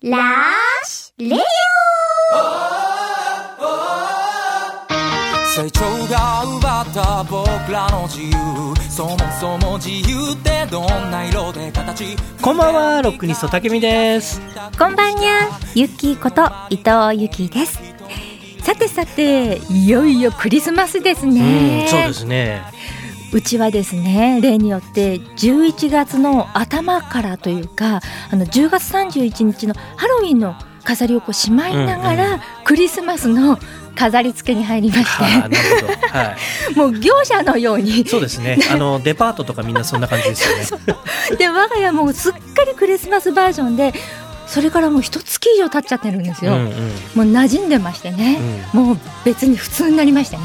라시 레오成長が奪った僕らの自由そもそも自由ってどんな色で形こんばんは、ロックニストたけみです。 こんばんにゃ、ゆきこと伊藤ゆきです。さてさて、いよいよクリスマスですね。 そうですね。 うちはですね、例によって11月の頭からというか10月31日のハロウィンの飾りをこうしまいながら、クリスマスの飾り付けに入りまして、 なるほど、はい、 もう業者のようにそうですね、デパートとかみんなそんな感じですよね。 そうで我が家もすっかりクリスマスバージョンで、それからもう1月以上経っちゃってるんですよ、もう馴染んでましてね、もう別に普通になりましてね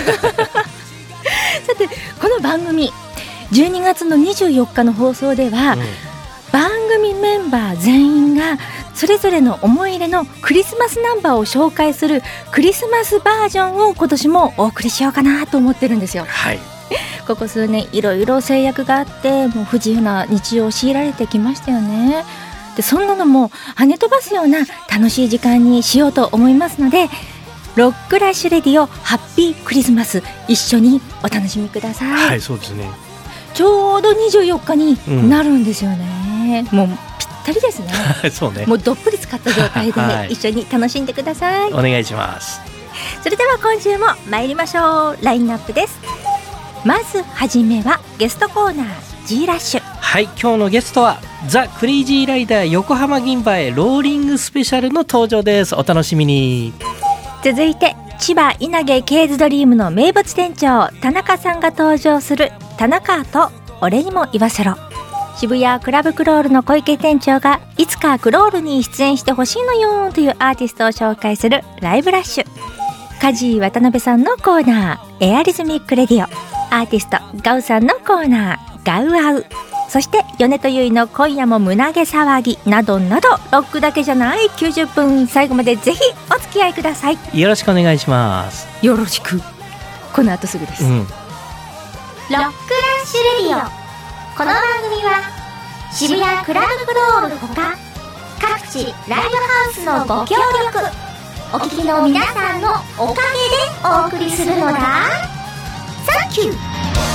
さてこの番組12月の24日の放送では、番組メンバー全員がそれぞれの思い入れのクリスマスナンバーを紹介するクリスマスバージョンを今年もお送りしようかなと思ってるんですよ、はい、ここ数年いろいろ制約があってもう不自由な日常を強いられてきましたよね。でそんなのも跳ね飛ばすような楽しい時間にしようと思いますので、ロックラッシュレディオハッピークリスマス一緒にお楽しみください。 はい、そうですね。 ちょうど24日になるんですよね、もうぴったりですねそうね、 もうどっぷり使った状態で一緒に楽しんでください、 お願いします。 それでは今週も参りましょう。ラインナップです。まずはじめはゲストコーナー G ラッシュ。 はい、今日のゲストはザ・クレイジーライダー横浜銀馬へローリングスペシャルの登場です。お楽しみに。 続いて千葉稲毛ケーズドリームの名物店長田中さんが登場する田中と俺にも言わせろ。渋谷クラブクロールの小池店長がいつかクロールに出演してほしいのよというアーティストを紹介するライブラッシュ。カジー渡辺さんのコーナーエアリズミックレディオ。アーティストガウさんのコーナーガウアウ。そして米とゆいの今夜も胸毛騒ぎなどなど、ロックだけじゃない90分、最後までぜひお付き合いください。 よろしくお願いします。 よろしく。この後すぐです、 ロックラッシュレディオ。この番組は渋谷クラブクロールほか各地ライブハウスのご協力、お聞きの皆さんのおかげでお送りするのだ。サンキュー。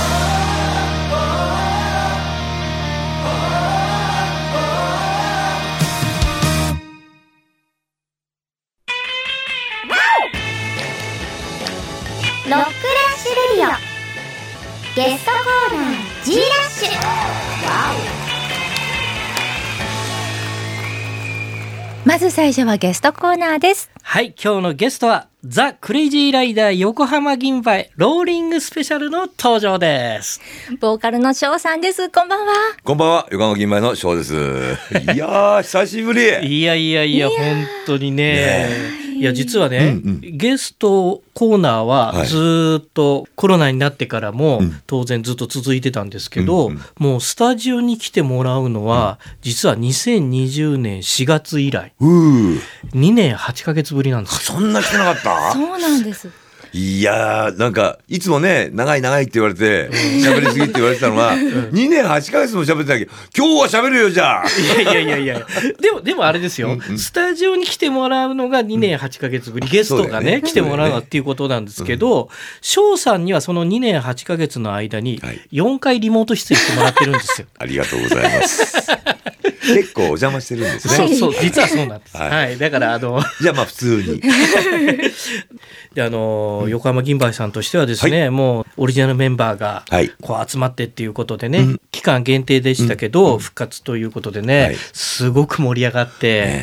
ロックラッシュレディオゲストコーナー G ラッシュ。 まず最初はゲストコーナーです。 はい、今日のゲストはザ・クレイジーライダー横浜銀馬へローリングスペシャルの登場です。 ボーカルの翔さんです。こんばんは。 こんばんは、横浜銀馬の翔です。いやー久しぶり。 いや本当にね。いや実はね、ゲストコーナーはずっとコロナになってからも当然ずっと続いてたんですけど、もうスタジオに来てもらうのは実は2020年4月以来、2年8ヶ月ぶりなんです。 そんな来てなかった？ そうなんです。 いやーなんかいつもね長いって言われて喋りすぎって言われてたのが2年8ヶ月も喋ってたけど、今日は喋るよじゃあ。 いやでもあれですよ、スタジオに来てもらうのが2年8ヶ月ぶり、ゲストがね来てもらうのっていうことなんですけど、翔さんにはその2年8ヶ月の間に4回リモート出演してもらってるんですよ。 ありがとうございます。結構お邪魔してるんですね。 そう実はそうなんです、はい、だからじゃあまあ普通にで横浜銀馬さんとしてはですね、もうオリジナルメンバーがこう集まってっていうことでね、期間限定でしたけど、復活ということでね、すごく盛り上がって、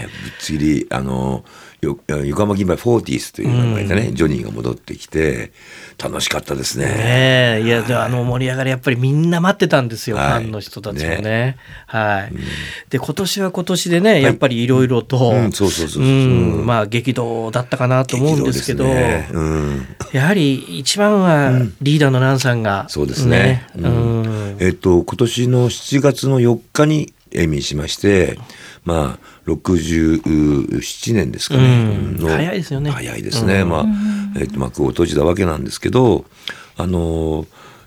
ぶっちぎり横浜銀馬フォーティスという名前でね、ジョニーが戻ってきて楽しかったですね。 いや盛り上がりやっぱりみんな待ってたんですよ、ファンの人たちもね。で今年は今年でね、やっぱりいろいろとまあ激動だったかなと思うんですけど、やはり一番はリーダーのランさんが、 そうですね、今年の7月の4日に永眠しまして、まあ67年ですかね、 早いですよね。 早いですね、幕を閉じたわけなんですけど、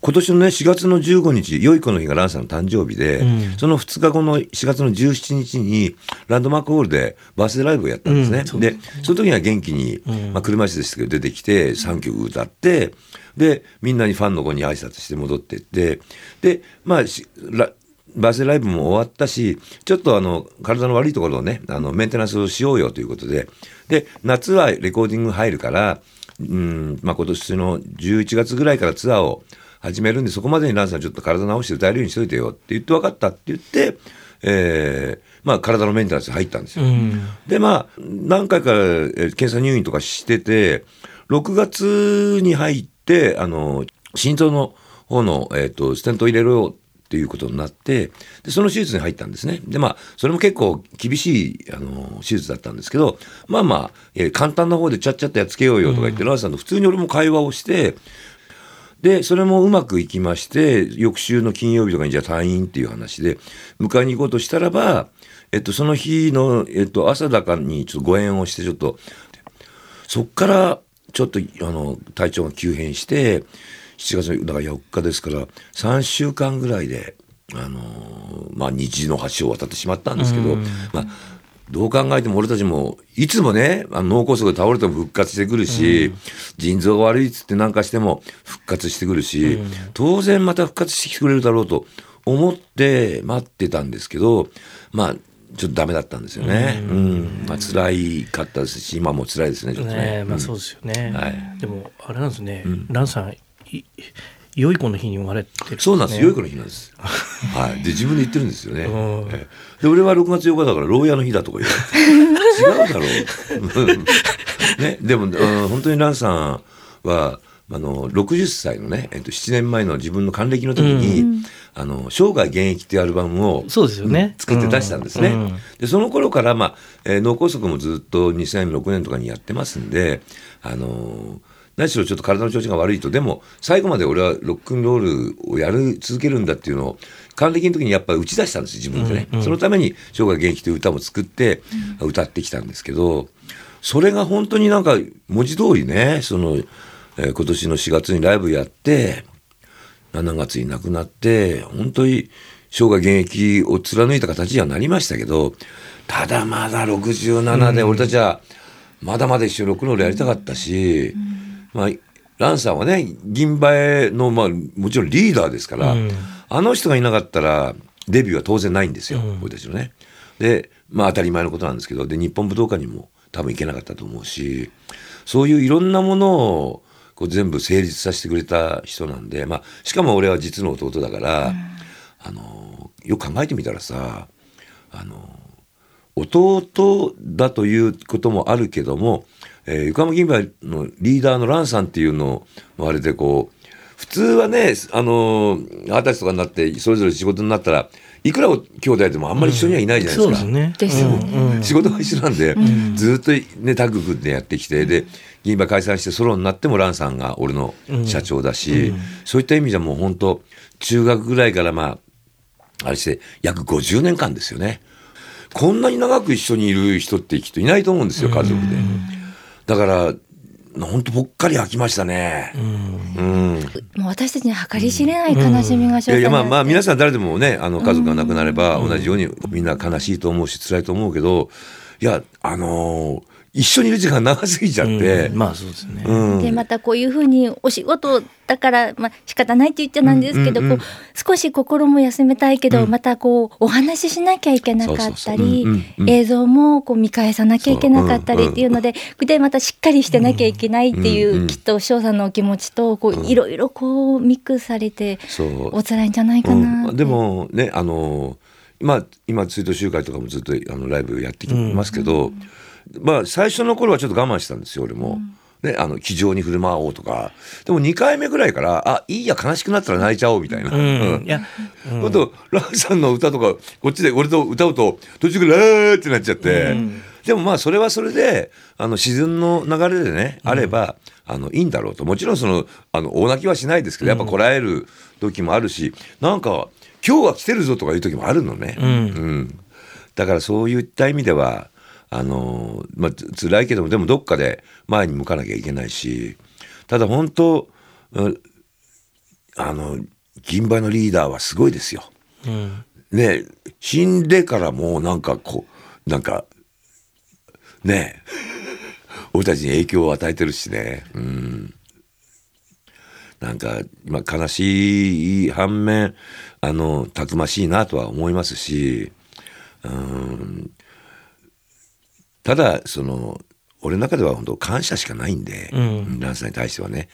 今年のね4月の15日良い子の日がランさんの誕生日で、その2日後の4月の17日にランドマークホールでバースデーライブをやったんですね、でその時には元気に、車椅子でしたけど出てきて3曲歌って、でみんなにファンの子に挨拶して戻っていって、でバースデーライブも終わったし、ちょっと体の悪いところをねメンテナンスをしようよということで、夏はレコーディング入るから、今年の11月ぐらいからツアーを始めるんで、そこまでにランさんちょっと体直して歌えるようにしといてよって言って分かったって言って、体のメンテナンスに入ったんですよ、で何回か検査入院とかしてて、6月に入って心臓の方の、ステントを入れろよっていうことになって、でその手術に入ったんですね。でそれも結構厳しい手術だったんですけど、簡単な方でちゃっちゃっとやっつけようよとか言って、ランさんと普通に俺も会話をして、でそれもうまくいきまして、翌週の金曜日とかにじゃあ退院っていう話で迎えに行こうとしたらば、その日の、朝だかにちょっとご縁をして、ちょっとそっからちょっと体調が急変して、7月だから4日ですから3週間ぐらいで虹の橋を渡ってしまったんですけど、どう考えても俺たちもいつもね脳梗塞で倒れても復活してくるし、腎臓が悪いっつって何かしても復活してくるし、当然また復活してきてくれるだろうと思って待ってたんですけど、ちょっとダメだったんですよね。辛いかったですし、今も辛いですねちょっとね。 そうですよね、でもあれなんですね、ランさん良い子の日に生まれてるんですね。 そうなんです、良い子の日なんです、で自分で言ってるんですよね、で俺は6月8日だから牢屋の日だとか言う違うだろう、ね、でも本当にランさんは60歳のね、7年前の自分の還暦の時に、生涯現役っていうアルバムをそうですよね、 作って出したんですね、でその頃から、脳梗塞もずっと2006年とかにやってますんで、何しろちょっと体の調子が悪いと、でも最後まで俺はロックンロールをやる続けるんだっていうのを還暦の時にやっぱり打ち出したんですよ、自分でね、そのために生涯現役という歌も作って歌ってきたんですけど、それが本当になんか文字通りね、今年の4月にライブやって7月に亡くなって、本当に生涯現役を貫いた形にはなりましたけど、ただまだ67で俺たちはまだまだ一緒にロックンロールやりたかったし、ランさんはね銀馬の、もちろんリーダーですから、あの人がいなかったらデビューは当然ないんですよ、俺たちのね。で当たり前のことなんですけど、で日本武道館にも多分行けなかったと思うし、そういういろんなものを全部成立させてくれた人なんで、しかも俺は実の弟だから、よく考えてみたらさ、弟だということもあるけども、横浜銀馬のリーダーのランさんっていうのをあれで普通はね20歳とかになってそれぞれ仕事になったらいくら兄弟でもあんまり一緒にはいないじゃないですか、 そうですね、 仕事が一緒なんで、ずっとねタッグ組んでやってきて、で銀馬解散してソロになってもランさんが俺の社長だし、そういった意味じゃもう本当中学ぐらいからあれして約50年間ですよね。こんなに長く一緒にいる人ってきっといないと思うんですよ、家族で。だから本当ぽっかり飽きましたね。 もう私たちに計り知れない悲しみが生じて、 皆さん誰でもね家族が亡くなれば同じようにみんな悲しいと思うし辛いと思うけど、いや一緒にいる時間長すぎちゃって、 そうですね、 でまたこういうふうにお仕事だから、仕方ないって言っちゃなんですけど、少し心も休めたいけど、またお話ししなきゃいけなかったり、映像も見返さなきゃいけなかったりっていうので、でまたしっかりしてなきゃいけないっていう、きっと翔さんのお気持ちといろいろミックスされてお辛いんじゃないかな、 でもね今追悼集会とかもずっとライブやってきますけど、最初の頃はちょっと我慢したんですよ俺も、気丈に振る舞おうとか。でも2回目ぐらいからいいや悲しくなったら泣いちゃおうみたいな、あとランさんの歌とかこっちで俺と歌うと途中からーってなっちゃって、でもそれはそれで自然の流れでね、あればいいんだろうと。もちろん大泣きはしないですけど、やっぱこらえる時もあるし、なんか今日は来てるぞとかいう時もあるのね、だからそういった意味では辛いけども、でもどっかで前に向かなきゃいけないし、ただ本当銀杯のリーダーはすごいですよ。ね、死んでからもなんかね、俺たちに影響を与えてるしね。なんか悲しい反面たくましいなとは思いますし、ただ俺の中では本当感謝しかないんで、蘭さんに対してはね、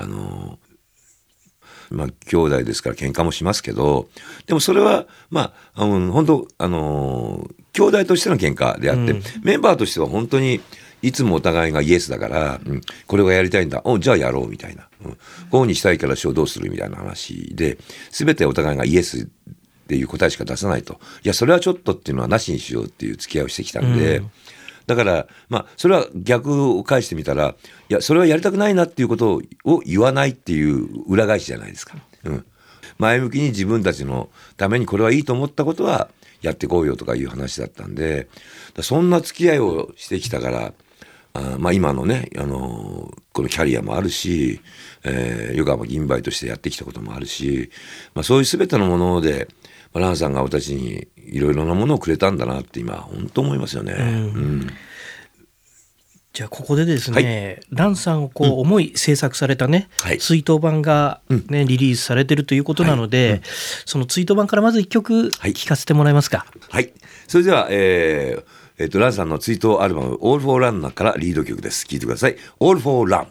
兄弟ですから喧嘩もしますけど、でもそれは本当兄弟としての喧嘩であって、メンバーとしては本当にいつもお互いがイエスだから、これがやりたいんだ、じゃあやろうみたいな、こうにしたいからどうするみたいな話で、全てお互いがイエスっていう答えしか出さないと、いやそれはちょっとっていうのはなしにしようっていう付き合いをしてきたんで、だからそれは逆を返してみたら、いやそれはやりたくないなっていうことを言わないっていう裏返しじゃないですか。前向きに自分たちのためにこれはいいと思ったことはやってこうよとかいう話だったんで、そんな付き合いをしてきたから、今のねこのキャリアもあるし、横浜銀杯としてやってきたこともあるし、そういう全てのもので蘭さんが私たちにいろいろなものをくれたんだなって今本当思いますよね。 じゃあここでですね、蘭さんを思い制作されたね、追悼版がね、リリースされてるということなので、その追悼版からまず一曲聴かせてもらえますか。 はい、それでは蘭さんの追悼アルバム All for Run からリード曲です。聴いてください。 All for Run。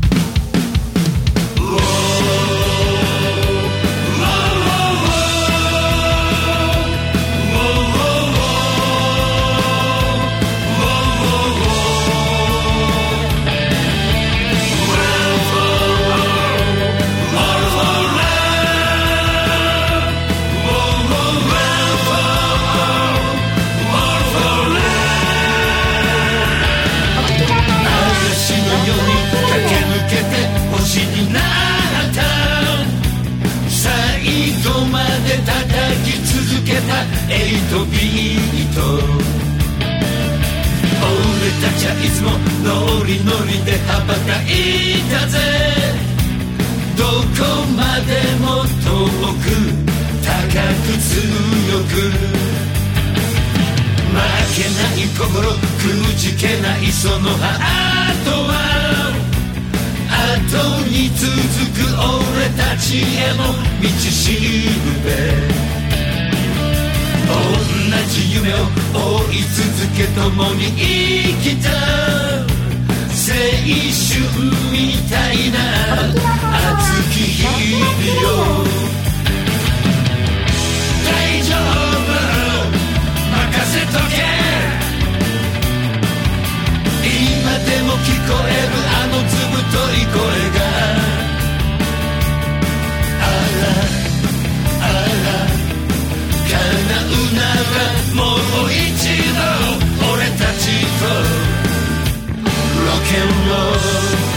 8ビート、俺たちはいつもノリノリで羽ばたいたぜ。どこまでも遠く高く強く、負けない心くじけないそのハートは後に続く俺たちへの道しるべ。同じ夢を追い続け共に生きた青春みたいな熱き日々よ。大丈夫任せとけ、今でも聞こえるあのずぶとい声が、叶うならもう一度俺たちとロケンロール。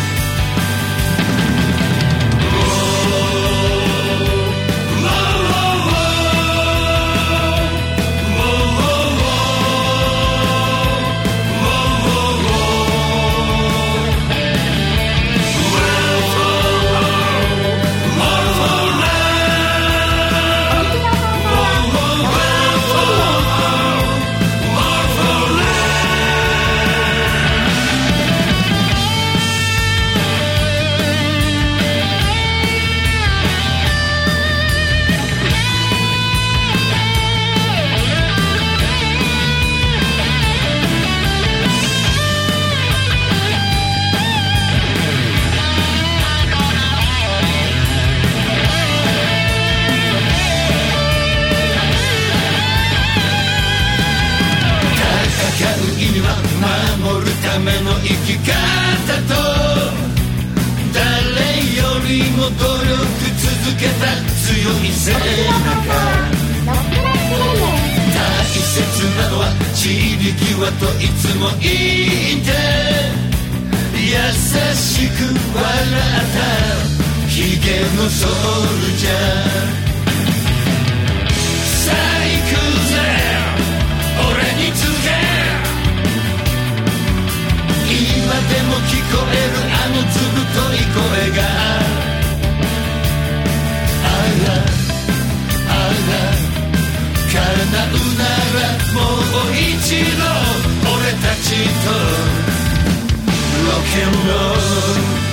守るための生き方と誰よりも努力続けた強い背中。大切なのは散り際といつも言って優しく笑ったヒゲのソルジャー。さあ行くぜ俺につけ、今でも聞こえるあのずぶとい声が、 一度俺たちとロケンロール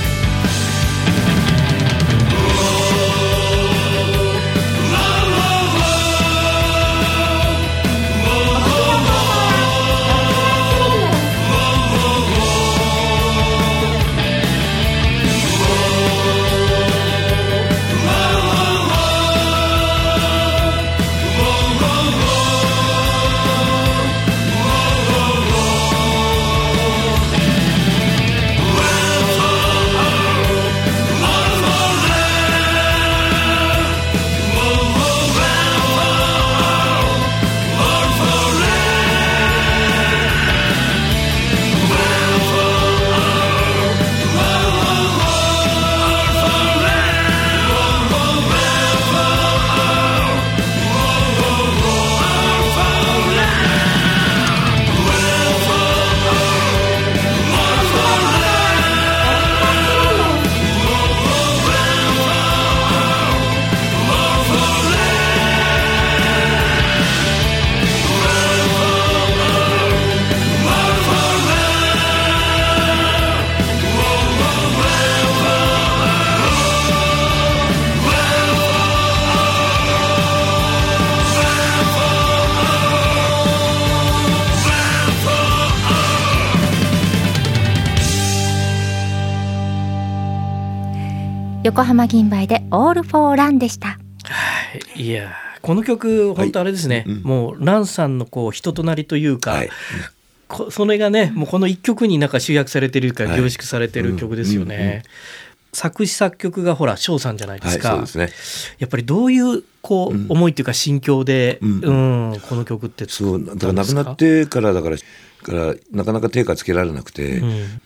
横浜銀杯でオールフォーランでした。 いやこの曲本当あれですね、もうランさんのこう人となりというか、それがねもうこの一曲になんか集約されてるから凝縮されてる曲ですよね。作詞作曲がほら翔さんじゃないですか。 そうですね。 やっぱりどういうこう思いというか心境で、この曲ってそうだから亡くなってからだからなかなか手がつけられなくて、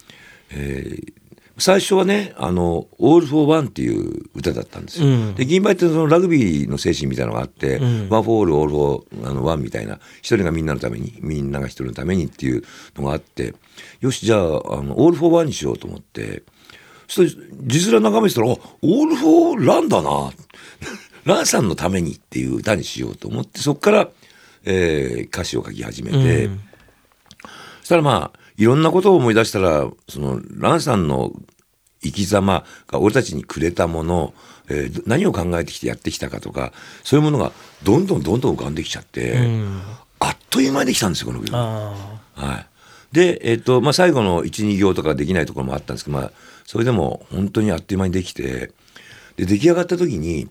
最初はねオール・フォー・ワンっていう歌だったんですよ。で銀杯ってそのラグビーの精神みたいなのがあって、ワン・フォー・オール・オール・フォー・ワンみたいな、一人がみんなのためにみんなが一人のためにっていうのがあって、よしじゃあオール・フォー・ワンにしようと思って、そして字面眺めてたらオール・フォー・ランだなランさんのためにっていう歌にしようと思って、そこから、歌詞を書き始めて、そしたらまあいろんなことを思い出したら、そのランさんの生き様が俺たちにくれたもの、何を考えてきてやってきたかとか、そういうものがどんどん浮かんできちゃって、あっという間にできたんですよこの曲。で、最後の 1,2 行とかできないところもあったんですけど、それでも本当にあっという間にできて、で出来上がった時に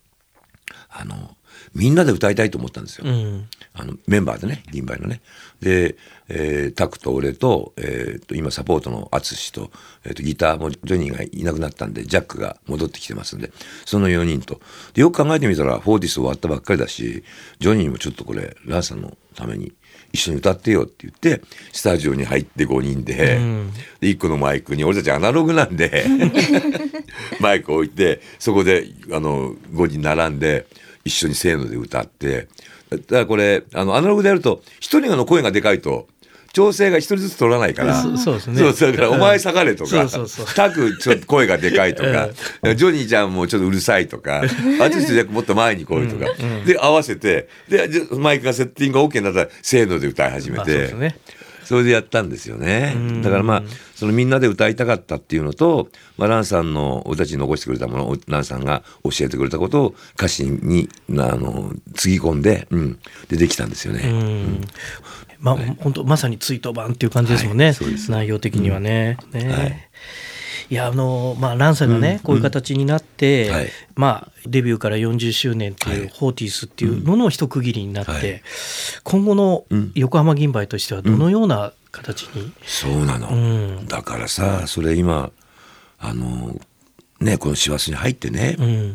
みんなで歌いたいと思ったんですよ、メンバーでね、銀杯のね。で、タクと俺と、今サポートの淳と、ギターもジョニーがいなくなったんでジャックが戻ってきてますんで、その4人とで、よく考えてみたらフォーティス終わったばっかりだし、ジョニーもちょっとこれランさんのために一緒に歌ってよって言ってスタジオに入って5人で、で1個のマイクに、俺たちアナログなんでマイク置いて、そこで5人並んで一緒にせーので歌って、だからこれアナログでやると一人の声がでかいと調整が一人ずつ取らないから、 そうですね。 だからお前下がれとか、タクちょっと声がでかいとか、ジョニーちゃんもちょっとうるさいとか、あっちじゃもっと前に来いとか、で合わせて、でマイクがセッティングが OK になったらせーので歌い始めて、それでやったんですよね。だからそのみんなで歌いたかったっていうのと、ランさんの俺たちに残してくれたものをランさんが教えてくれたことを歌詞につぎ込んで、でできたんですよね。 本当まさに追悼版っていう感じですもんね、内容的にはね。いやランさんがねこういう形になって、デビューから40周年っていうフォーティスっていうのの一区切りになって、今後の横浜銀杯としてはどのような形に、 そうなの、だからさ、それ今この師走に入ってね、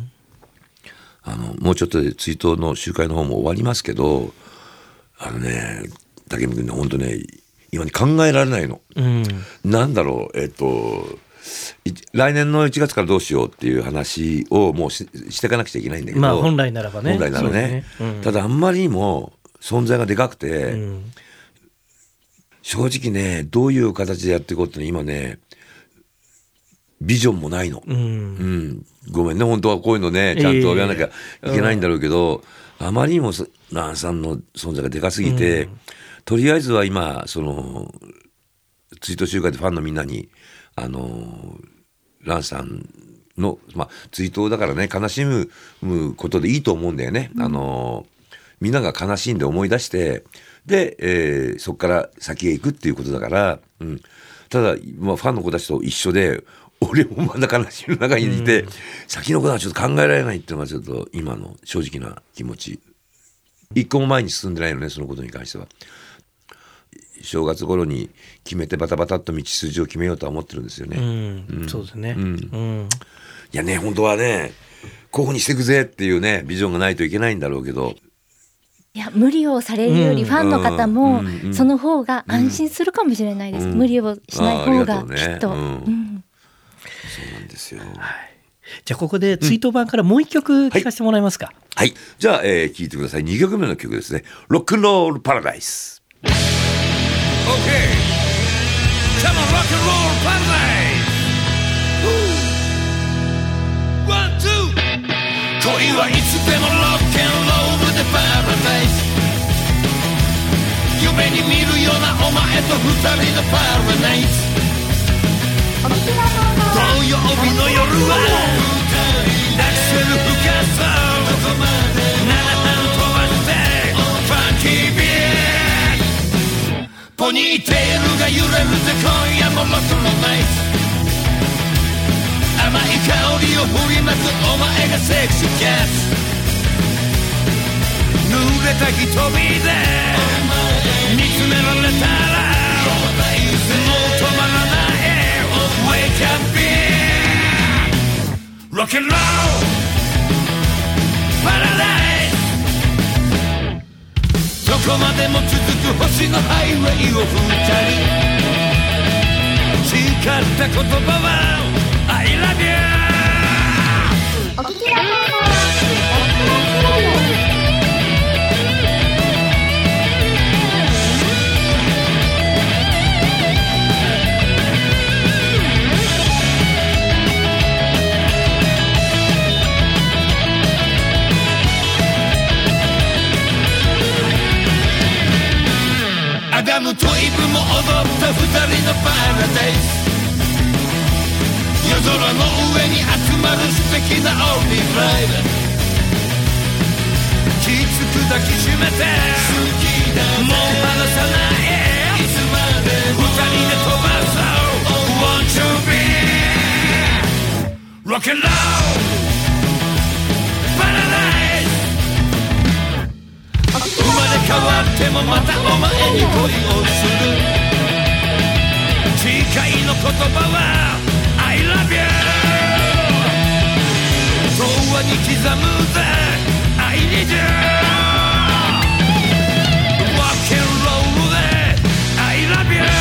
もうちょっとで追悼の集会の方も終わりますけど、武見君ね、本当ね今に考えられないの、なんだろう、来年の1月からどうしようっていう話をもうしていかなくちゃいけないんだけど、 本来ならばね、 本来ならね、ただあんまりにも存在がでかくて、正直ねどういう形でやっていこうって今ねビジョンもないの、ごめんね、本当はこういうのねちゃんとやらなきゃいけないんだろうけど、あまりにもランさんの存在がでかすぎて、 とりあえずは今その追悼集会でファンのみんなに蘭さんの、追悼だからね、悲しむことでいいと思うんだよね。みんなが悲しんで思い出してで、そこから先へ行くっていうことだから、ただ、ファンの子たちと一緒で俺もまだ悲しみの中にいて、先のことはちょっと考えられないっていうのがちょっと今の正直な気持ち。一個も前に進んでないのね、そのことに関しては。正月頃に決めてバタバタっと道筋を決めようとは思ってるんですよね。 そうですね。 いやね、本当はね、こういうふうにしていくぜっていうねビジョンがないといけないんだろうけど、 いや無理をされるよりファンの方もその方が安心するかもしれないです。無理をしない方がきっと。そうなんですよ。 じゃあここで追悼版からもう一曲聴かせてもらえますか。 はい、じゃあ、聴いてください。2曲目の曲ですね。ロックンロールパラダイス。 Okay, come on, rock and roll paradise. One, two. 恋はいつでもロックンロールでパラダイス。夢に見るようなお前と二人のパラダイス。土曜日の夜はアクセル吹かそう。7段飛ばしてファンキービート。ポニーテールが揺れるぜ今夜もロックのナイス。甘い香りを振りまくお前がセクシーキャッツ。濡れた瞳で見つめられたらもう止まらない。 Wake up beer Rock and roll Paradise どこまでも続く星のハイウェイを二人誓った言葉は I love you お聞きの放送はアダムとイブも踊った二人のパラダイス。夜空の上に集まる素敵なオーリーライブ。きつく抱きしめてもう離さない。いつまでも二人で飛ばそう。 Want to be Rock and roll Paradise。生まれ変わってもまたお前に恋をする。誓いの言葉は I love you。 永遠に刻むぜ I need you。 Rock and roll で I love you。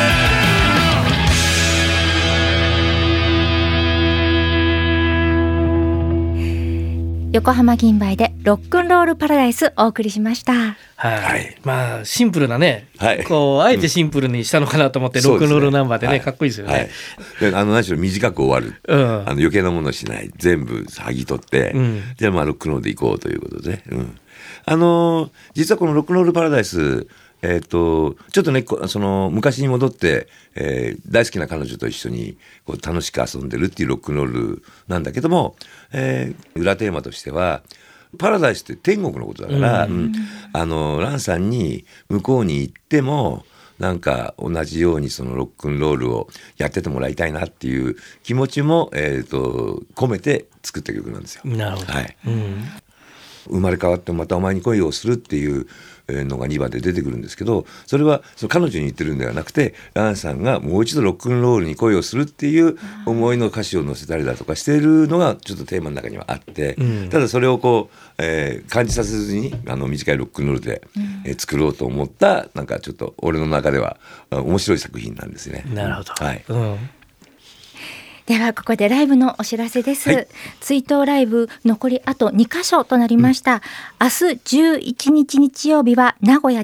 横浜銀杯でロックンロールパラダイスお送りしました。 はい、まあシンプルなね、 はい、 こうあえてシンプルにしたのかなと思って、ロックンロールナンバーでね、かっこいいですよね。 で何しろ短く終わる、余計なものしない、全部剥ぎ取って、じゃあロックンロールでいこうということで、実はこのロックンロールパラダイスちょっとね、その昔に戻って、大好きな彼女と一緒にこう楽しく遊んでるっていうロックンロールなんだけども、裏テーマとしてはパラダイスって天国のことだから、ランさんに向こうに行ってもなんか同じようにそのロックンロールをやっててもらいたいなっていう気持ちも、込めて作った曲なんですよ。 なるほど、 はい、生まれ変わってまたお前に恋をするっていうのが2番で出てくるんですけど、それはその彼女に言ってるんではなくて、ランさんがもう一度ロックンロールに恋をするっていう思いの歌詞を載せたりだとかしているのがちょっとテーマの中にはあって、ただそれをこう、感じさせずに短いロックンロールで、作ろうと思ったなんかちょっと俺の中では面白い作品なんですね。 なるほど、 はい、 ではここでライブのお知らせです、追悼ライブ残りあと2カ所となりました。明日11日日曜日は名古屋です。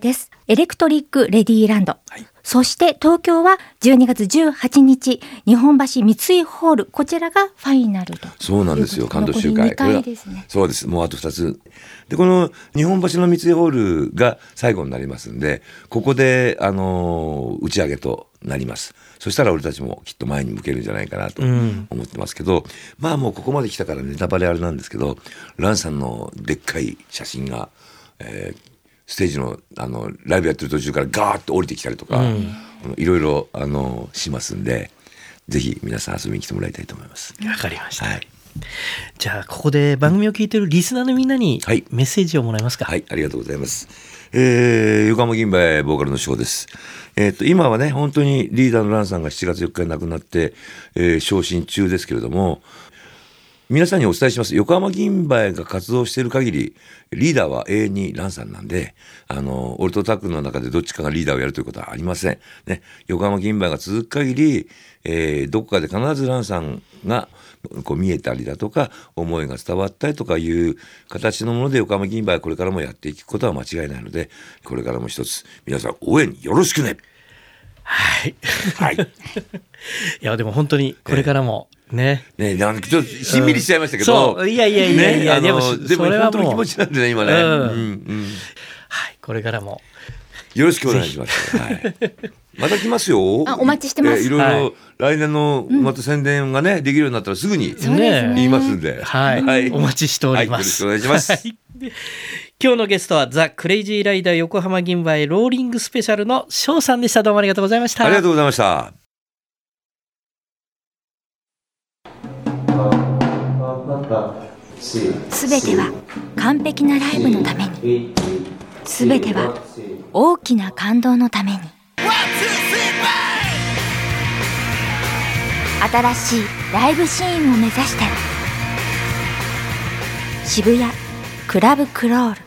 エレクトリックレディーランド、はい、そして東京は12月18日日本橋三井ホール、こちらがファイナルと。 そうなんですよ、関東集会。 2回ですね。 そうです、もうあと2つで、この日本橋の三井ホールが最後になりますんで、ここで打ち上げとなります。そしたら俺たちもきっと前に向けるんじゃないかなと思ってますけど、まあもうここまで来たからネタバレあれなんですけど、ランさんのでっかい写真が、ステージのライブやってる途中からガーッと降りてきたりとか、いろいろしますんで、ぜひ皆さん遊びに来てもらいたいと思います。 わかりました、 はい、 じゃあここで番組を聞いているリスナーのみんなにメッセージをもらえますか。 はい、ありがとうございます。横浜銀杯ボーカルの翔です。今はね本当にリーダーのランさんが7月4日に亡くなって、昇進中ですけれども、皆さんにお伝えします。横浜銀杯が活動している限りリーダーは永遠にランさんなんで、俺とタックの中でどっちかがリーダーをやるということはありません、ね、横浜銀杯が続く限り、どこかで必ずランさんがこう見えたりだとか思いが伝わったりとかいう形のもので横浜銀杯はこれからもやっていくことは間違いないので、これからも一つ皆さん応援よろしくね。 はい、 はい、 いやでも本当にこれからもね、 なんかちょっとしんみりしちゃいましたけど、 そういやでもそれはもう本当の気持ちなんでね今ね、 はい、これからもよろしくお願いします、はい、また来ますよ。 お待ちしてます。 いろいろ来年のまた宣伝がね、できるようになったらすぐに言いますんで、 はいお待ちしております、 よろしくお願いします、 今日のゲストはザ・クレイジーライダー横浜銀杯ローリングスペシャルの翔さんでした。どうもありがとうございました。 ありがとうございました。 すべては完璧なライブのために、すべては大きな感動のために。新しいライブシーンを目指して渋谷クラブクロール。